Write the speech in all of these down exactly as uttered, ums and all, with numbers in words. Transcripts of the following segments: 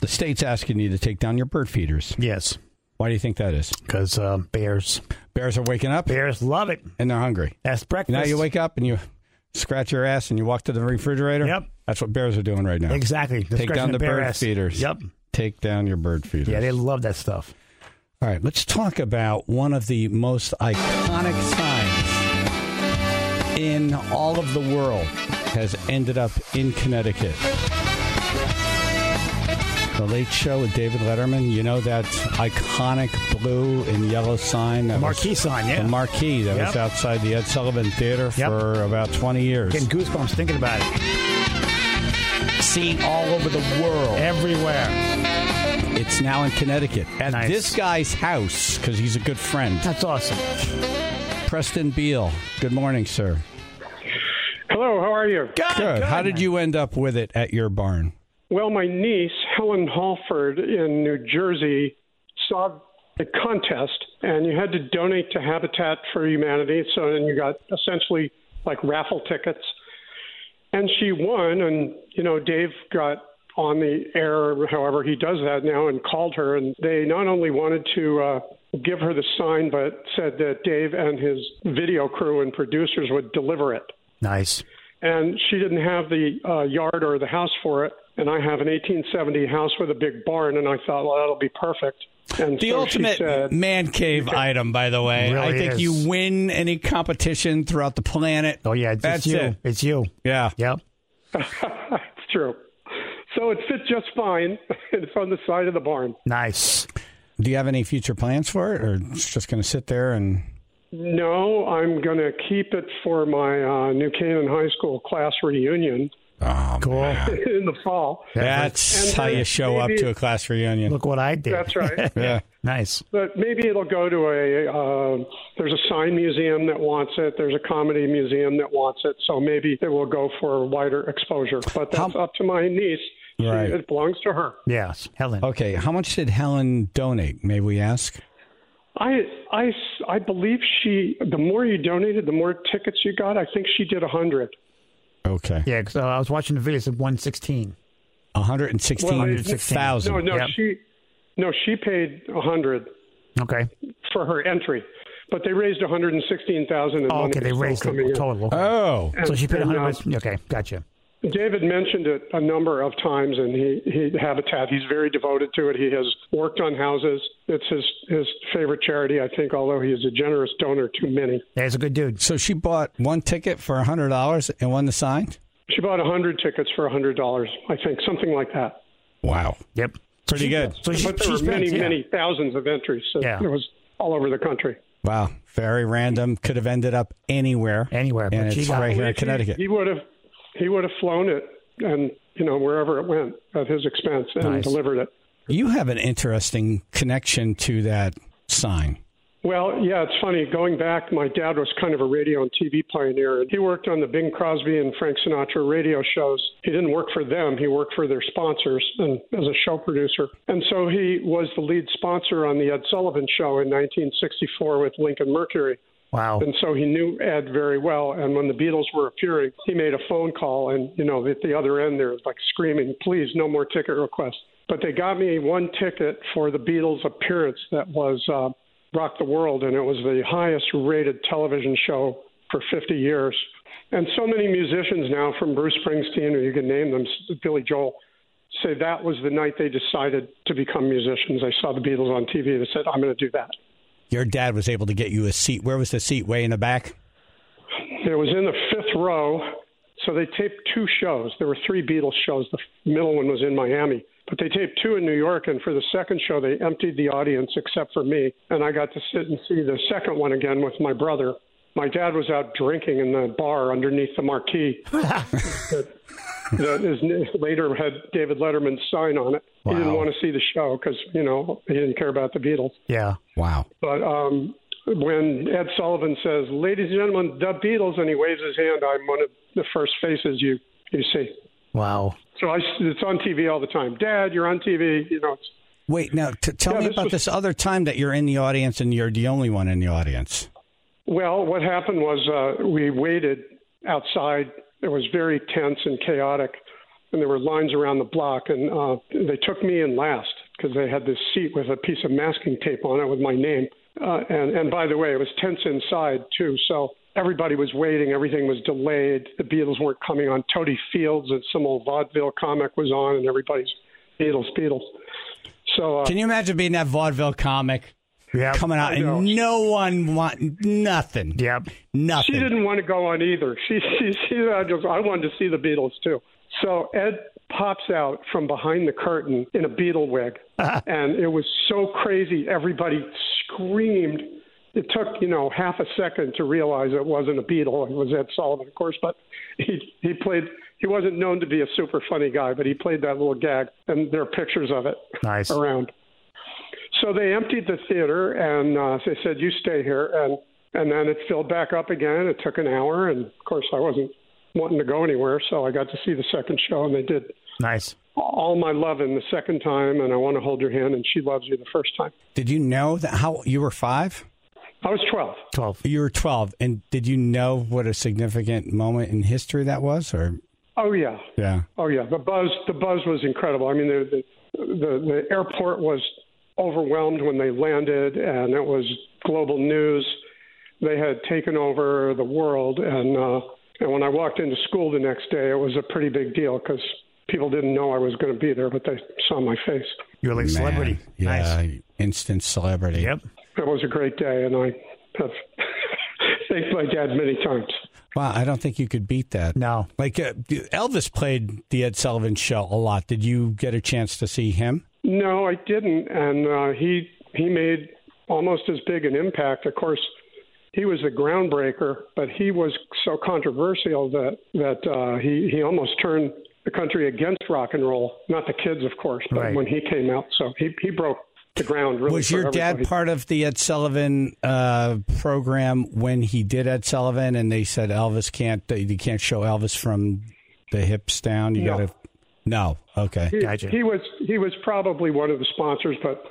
The state's asking you to take down your bird feeders. Yes. Why do you think that is? Because uh, bears. Bears are waking up? Bears love it. And they're hungry. That's breakfast. Now you wake up and you scratch your ass and you walk to the refrigerator? Yep. That's what bears are doing right now. Exactly. They're Take down the bear bird ass. feeders. Yep. Take down your bird feeders. Yeah, they love that stuff. All right, let's talk about one of the most iconic signs in all of the world has ended up in Connecticut. The Late Show with David Letterman. You know that iconic blue and yellow sign? That The marquee was, sign, yeah. The marquee that Yep. was outside the Ed Sullivan Theater Yep. for about twenty years. Getting goosebumps thinking about it. Seen all over the world. Everywhere. It's now in Connecticut. At Nice. this guy's house, because he's a good friend. That's awesome. Preston Beal. Good morning, sir. Hello, how are you? Good. Good. How did you end up with it at your barn? Well, my niece, Helen Halford in New Jersey, saw a contest, and you had to donate to Habitat for Humanity. So then you got essentially like raffle tickets. And she won, and, you know, Dave got on the air, however he does that now, and called her. And they not only wanted to uh, give her the sign, but said that Dave and his video crew and producers would deliver it. Nice. And she didn't have the uh, yard or the house for it. And I have an eighteen seventy house with a big barn, and I thought, well, that'll be perfect. And The so ultimate she said, man cave item, by the way. It really I think is. you win any competition throughout the planet. Oh, yeah. It's, That's it's you. it. It's you. Yeah. Yep. it's true. So it fit just fine. It's on the side of the barn. Nice. Do you have any future plans for it, or it's just going to sit there and... No, I'm going to keep it for my uh, New Canaan High School class reunion Oh, Cool. in the fall. That's And how then you show up maybe- to a class reunion. Look what I did. That's right. Yeah. Nice. But maybe it'll go to a, uh, there's a sign museum that wants it. There's a comedy museum that wants it. So maybe it will go for wider exposure. But that's How- up to my niece. She, Right. it belongs to her. Yes. Helen. Okay, how much did Helen donate, may we ask? I, I, I believe she, the more you donated, the more tickets you got. I think she did a hundred. Okay. Yeah, because uh, I was watching the video. It said one sixteen. one hundred sixteen thousand. No, no, Yep. she, no, she paid a hundred Okay. for her entry, but they raised one hundred sixteen thousand. Oh, okay, they raised the total. Okay. Oh. So she paid And, one uh, hundred. Okay, gotcha. David mentioned it a number of times, and he, he Habitat. He's very devoted to it. He has worked on houses. It's his his favorite charity, I think. Although he is a generous donor to many. Yeah, he's a good dude. So she bought one ticket for one hundred dollars and won the sign? She bought a hundred tickets for a hundred dollars, I think, something like that. Wow. Yep. Pretty She- good. So she, But there she were spent, many, yeah. many thousands of entries. So Yeah. it was all over the country. Wow. Very random. Could have ended up anywhere. Anywhere, but And she it's got- right here in He- Connecticut. He would have he would have flown it, and you know wherever it went at his expense, and Nice. delivered it. You have an interesting connection to that sign. Well, yeah, it's funny. Going back, my dad was kind of a radio and T V pioneer. He worked on the Bing Crosby and Frank Sinatra radio shows. He didn't work for them. He worked for their sponsors and as a show producer. And so he was the lead sponsor on the Ed Sullivan Show in nineteen sixty-four with Lincoln Mercury. Wow. And so he knew Ed very well. And when the Beatles were appearing, he made a phone call. And, you know, at the other end, they're like screaming, please, no more ticket requests. But they got me one ticket for the Beatles appearance that was uh, Rock the World. And it was the highest rated television show for fifty years. And so many musicians now, from Bruce Springsteen, or you can name them, Billy Joel, say that was the night they decided to become musicians. They saw the Beatles on T V. They said, I'm going to do that. Your dad was able to get you a seat. Where was the seat? Way in the back? It was in the fifth row. So they taped two shows. There were three Beatles shows. The middle one was in Miami. But they taped two in New York, and for the second show, they emptied the audience except for me. And I got to sit and see the second one again with my brother. My dad was out drinking in the bar underneath the marquee. that, that is, later had David Letterman's sign on it. Wow. He didn't want to see the show because, you know, he didn't care about the Beatles. Yeah. Wow. But um, when Ed Sullivan says, ladies and gentlemen, the Beatles, and he waves his hand, I'm one of the first faces you, you see. Wow. So I, it's on T V all the time. Dad, you're on T V. You know. It's, Wait, now, t- tell Yeah, me this about was- this other time that you're in the audience and you're the only one in the audience. well, what happened was uh, we waited outside. It was very tense and chaotic. and there were lines around the block, and uh, they took me in last because they had this seat with a piece of masking tape on it with my name. Uh, and, and by the way, it was tense inside, too, so everybody was waiting. Everything was delayed. The Beatles weren't coming on. Toady Fields, some old vaudeville comic, was on, and everybody's Beatles, Beatles. So, uh, can you imagine being that vaudeville comic yep. coming out and no one want nothing? Yep, nothing. She didn't want to go on either. She, she, she I, just, I wanted to see the Beatles too. So Ed pops out from behind the curtain in a Beatle wig, and it was so crazy. Everybody screamed. It took, you know, half a second to realize it wasn't a Beatle. It was Ed Sullivan, of course, but he he played. He wasn't known to be a super funny guy, but he played that little gag, and there are pictures of it nice. around. So they emptied the theater, and uh, they said, "You stay here," and and then it filled back up again. It took an hour, and of course, I wasn't wanting to go anywhere, so I got to see the second show, and they did nice. All My Lovin' the second time, and I Want to Hold Your Hand, and She Loves You the first time. Did you know that how you were five? I was twelve. twelve. You were twelve, and did you know what a significant moment in history that was, or? Oh yeah, yeah. Oh yeah. The buzz, the buzz was incredible. I mean, the the the, the airport was overwhelmed when they landed, and it was global news. They had taken over the world, and uh, and when I walked into school the next day, it was a pretty big deal because people didn't know I was going to be there, but they saw my face. You're like a celebrity. Yeah, nice. Instant celebrity. Yep. It was a great day, and I have thanked my dad many times. Wow, I don't think you could beat that. No. Like, uh, Elvis played the Ed Sullivan Show a lot. Did you get a chance to see him? No, I didn't, and uh, he he made almost as big an impact. Of course, he was a groundbreaker, but he was so controversial that that uh, he he almost turned the country against rock and roll. Not the kids, of course, but right. when he came out, so he he broke the ground. Really, was for your everybody. dad part of the Ed Sullivan uh, program when he did Ed Sullivan, and they said Elvis can't, you can't show Elvis from the hips down? You No. got to. No. Okay. He, Gotcha. he was he was probably one of the sponsors, but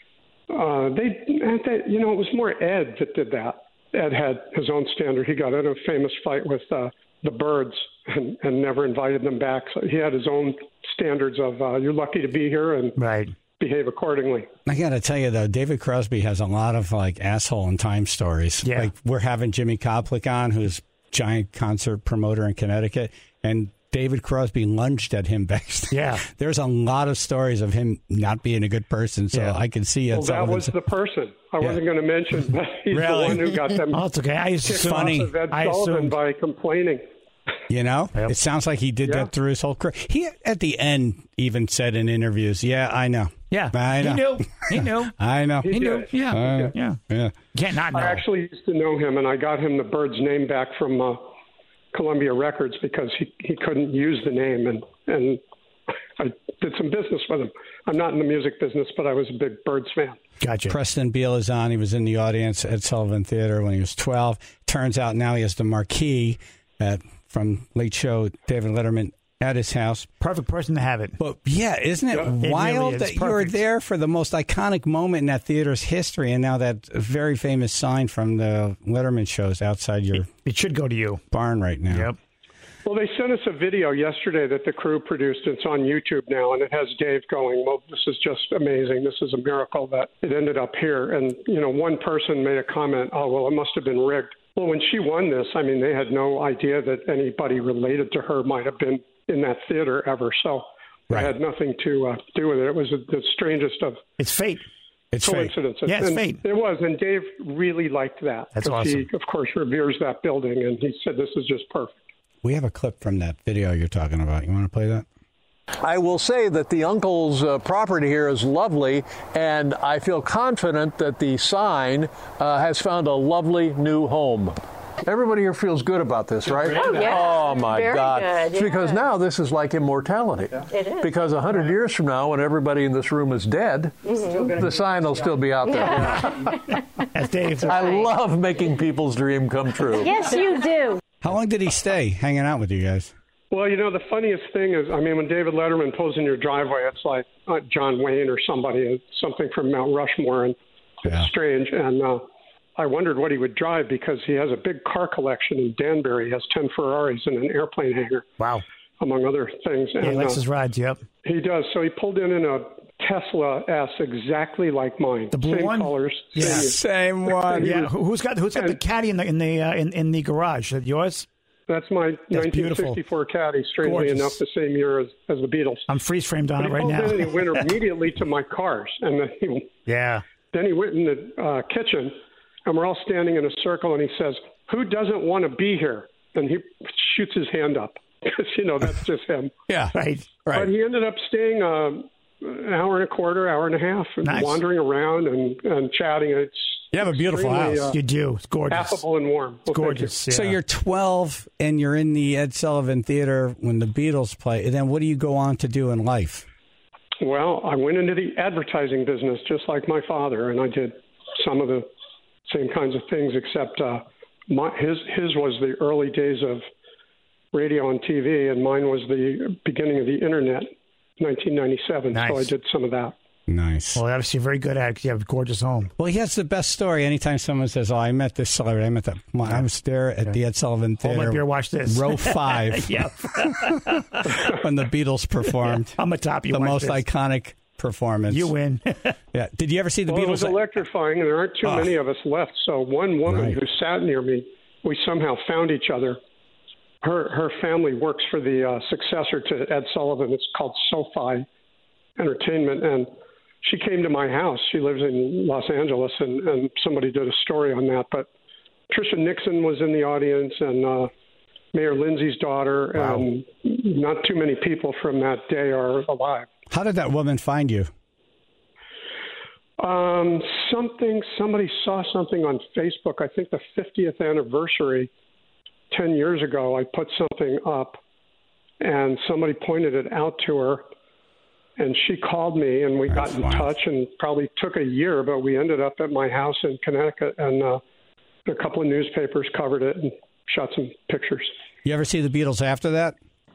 uh, they, they you know it was more Ed that did that. Ed had his own standard. He got in a famous fight with uh, the Byrds and, and never invited them back. So he had his own standards of uh, you're lucky to be here and right. behave accordingly. I got to tell you, though, David Crosby has a lot of, like, asshole and time stories. Yeah. Like, we're having Jimmy Koplik on, who's giant concert promoter in Connecticut, and David Crosby lunged at him backstage. Yeah. There's a lot of stories of him not being a good person, so Yeah. I can see it. Well, that was the person. I Yeah. wasn't going to mention that he's Really? the one who got them Oh, it's okay. I kicked assume, off of Ed I Sullivan assumed. by complaining. You know? Yep. It sounds like he did Yeah. that through his whole career. He, at the end, even said in interviews, yeah, I know. Yeah. I know. He knew. He knew. I know. He He knew. did. Yeah. Uh, yeah. yeah. Can't not know. I actually used to know him, and I got him the Bird's name back from uh, Columbia Records because he, he couldn't use the name, and, and I did some business with him. I'm not in the music business, but I was a big Birds fan. Gotcha. Preston Beal is on. He was in the audience at Sullivan Theater when he was twelve. Turns out now he has the marquee at, from Late Show, David Letterman, at his house. Perfect person to have it. But yeah, isn't it Yeah. It wild really is. that you were Perfect. there for the most iconic moment in that theater's history, and now that very famous sign from the Letterman shows outside your It should go to you. barn right now. Yep. Well, they sent us a video yesterday that the crew produced. It's on YouTube now, and it has Dave going, well, this is just amazing. This is a miracle that it ended up here. And, you know, one person made a comment, oh, well, it must have been rigged. Well, when she won this, I mean, they had no idea that anybody related to her might have been in that theater ever. So Right. it had nothing to uh, do with it. It was the strangest of It's fate. It's fake. coincidences. Yeah, it's and fate. It was, and Dave really liked that. That's 'cause awesome. He, of course, reveres that building, and he said this is just perfect. We have a clip from that video you're talking about. You want to play that? I will say that the uncle's uh, property here is lovely, and I feel confident that the sign uh, has found a lovely new home. Everybody here feels good about this, right? Oh, yeah. Oh, my Very God. good, It's because yeah. now this is like immortality. It is. Because a hundred years from now, when everybody in this room is dead, Mm-hmm. the sign will still be out there. That's Dave. I love making people's dream come true. Yes, you do. How long did he stay hanging out with you guys? Well, you know, the funniest thing is, I mean, when David Letterman pulls in your driveway, it's like uh, John Wayne or somebody, something from Mount Rushmore, and Yeah. it's strange. And uh, I wondered what he would drive because he has a big car collection in Danbury. He has ten Ferraris and an airplane hangar. Wow. among other things. Yeah, and, he likes uh, his rides, yep. He does. So he pulled in in a Tesla S exactly like mine. The blue same one? colors. Yeah. Same, Same one. Yeah, who- who's got who's got the And- caddy in the in the uh, in, in the garage? Is that yours? That's my That's nineteen sixty-four Caddy, strangely Gorgeous. enough, the same year as, as the Beatles. I'm freeze framed on But it he right pulled now. in and he went immediately to my cars. And then he, Yeah. then he went in the uh, kitchen, and we're all standing in a circle, and he says, "Who doesn't want to be here?" And he shoots his hand up because, you know, that's just him. Yeah. Right. Right. But he ended up staying uh, an hour and a quarter, hour and a half, and Nice. wandering around and, and chatting. It's You have a beautiful extremely, house. uh, You do. It's gorgeous. affable and warm. Well, It's thank you. gorgeous. Yeah. So you're twelve and you're in the Ed Sullivan Theater when the Beatles play. And then what do you go on to do in life? Well, I went into the advertising business just like my father, and I did some of the same kinds of things, except uh, my, his his was the early days of radio and T V, and mine was the beginning of the internet, nineteen ninety-seven. Nice. So I did some of that. Nice. Well, obviously you're very good at it because you have a gorgeous home. Well, he has the best story. Anytime someone says, "Oh, I met this celebrity, I met that," well, I was there at the Ed Sullivan Hold Theater, my beer, watch this. row five, Yeah. when the Beatles performed. I'm a top. You the watch most this. iconic performance. You win. Yeah. Did you ever see the Well, it Beatles? was electrifying, and there aren't too Oh. many of us left. So one woman Right. who sat near me, we somehow found each other. Her her family works for the uh, successor to Ed Sullivan. It's called SoFi Entertainment, and she came to my house. She lives in Los Angeles, and, and somebody did a story on that. But Tricia Nixon was in the audience, and uh, Mayor Lindsay's daughter, Wow. and not too many people from that day are alive. How did that woman find you? Um, something, somebody saw something on Facebook. I think the fiftieth anniversary, ten years ago, I put something up, and somebody pointed it out to her, and she called me, and we That's got in wild. touch, and probably took a year, but we ended up at my house in Connecticut, and uh, a couple of newspapers covered it and shot some pictures. You ever see the Beatles after that?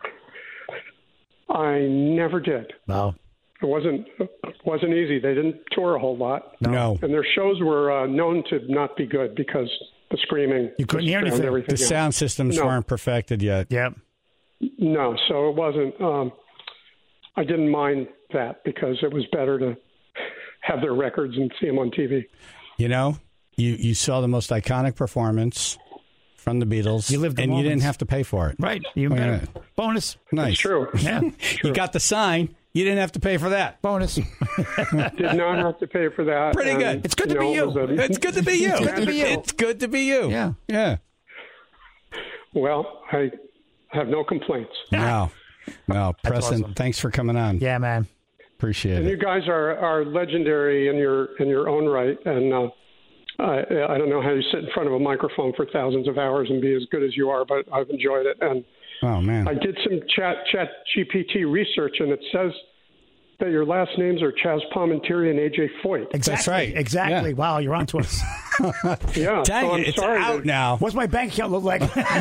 I never did. Wow. It wasn't wasn't easy. They didn't tour a whole lot. No. And their shows were uh, known to not be good because the screaming. You couldn't hear drowned anything. everything The out. sound systems No. weren't perfected yet. Yep. No, so it wasn't. Um, I didn't mind that because it was better to have their records and see them on T V. You know, you, you saw the most iconic performance from the Beatles, You lived the and you didn't moments. have to pay for it. Right. Even Oh, yeah. better. Bonus. Nice. It's true. Yeah. You got the sign. You didn't have to pay for that. Bonus. Did not have to pay for that. Pretty and, good. It's good to know, be it you. was a- It's good to be you. It's good to be you. It's good to be you. Yeah. Yeah. Well, I have no complaints. No. No. Preston, awesome. thanks for coming on. Yeah, man. Appreciate And you it. guys are, are legendary in your in your own right, and uh, I, I don't know how you sit in front of a microphone for thousands of hours and be as good as you are, but I've enjoyed it. And Oh, man. I did some chat chat G P T research, and it says that your last names are Chaz Palminteri and A J Foyt. Exactly. right. Exactly. Yeah. Wow, you're on to us. Yeah, Dang so I'm it. It's sorry out to, now. What's my bank account look like?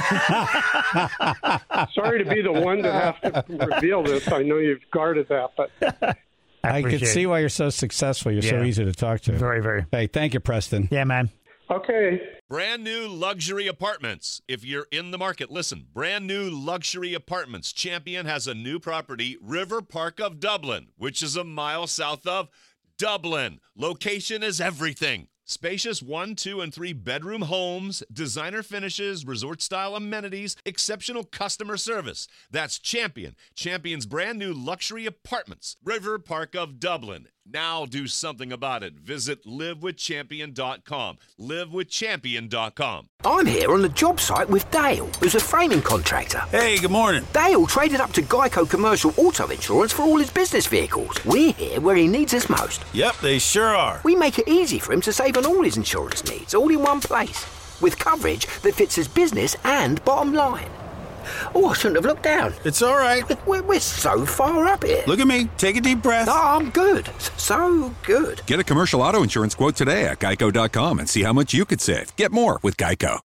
sorry to be the one to have to reveal this. I know you've guarded that, but I can appreciate see it. why you're so successful. You're so Yeah. easy to talk to. Very, very. Hey, thank you, Preston. Yeah, man. okay. Brand new luxury apartments. If you're in the market, listen. Brand new luxury apartments. Champion has a new property, River Park of Dublin, which is a mile south of Dublin. Location is everything. Spacious one, two, and three bedroom homes, designer finishes, resort-style amenities, exceptional customer service. That's Champion. Champion's brand new luxury apartments, River Park of Dublin. Now do something about it. Visit live with champion dot com. live with champion dot com. I'm here on the job site with Dale, who's a framing contractor. Hey, good morning. Dale traded up to Geico Commercial Auto Insurance for all his business vehicles. We're here where he needs us most. Yep, they sure are. We make it easy for him to save on all his insurance needs, all in one place, with coverage that fits his business and bottom line. Oh, I shouldn't have looked down. It's all right. We're, we're so far up here. Look at me. Take a deep breath. Oh, I'm good. So good. Get a commercial auto insurance quote today at geico dot com and see how much you could save. Get more with Geico.